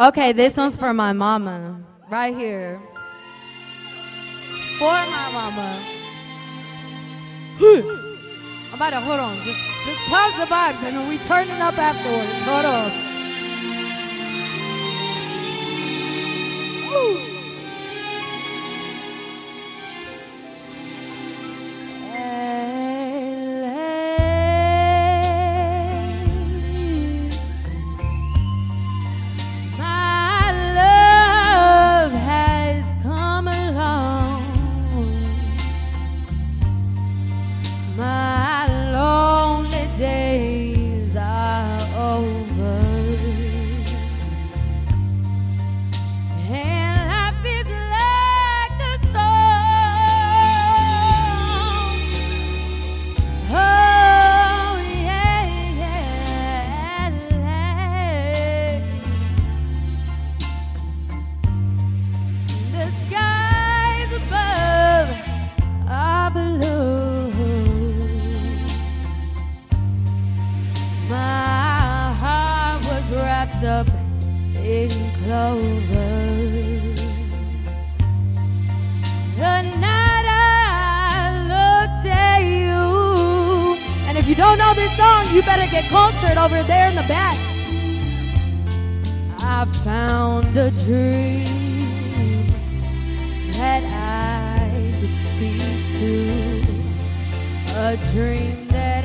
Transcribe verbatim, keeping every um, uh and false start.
Okay, this one's for my mama. Right here. For my mama. I'm about to, hold on. Just, just pause the vibes and then we turn it up afterwards. Hold on. Woo. Up in clover. The night I looked at you. And if you don't know this song, you better get cultured over there in the back. I found a dream that I could speak to, a dream that